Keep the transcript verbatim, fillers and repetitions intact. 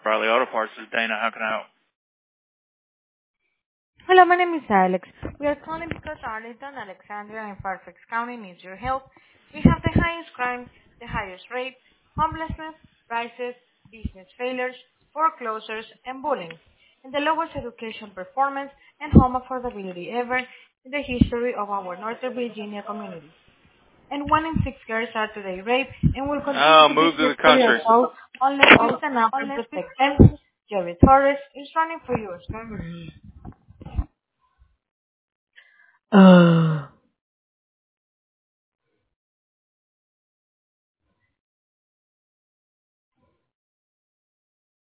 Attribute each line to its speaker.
Speaker 1: Riley Auto Parts is Dana. How can I help?
Speaker 2: Hello, my name is Alex. We are calling because Arlington, Alexandria, and Fairfax County needs your help. We have the highest crime, the highest rate, homelessness, prices, business failures, foreclosures, and bullying, and the lowest education performance and home affordability ever in the history of our Northern Virginia community. And one in six girls are today raped and will continue
Speaker 1: Oh,
Speaker 2: to be
Speaker 1: move to the
Speaker 2: sexually
Speaker 1: country.
Speaker 2: assaulted unless we stand up and protect them. Jerry Torres is running for U S Congress.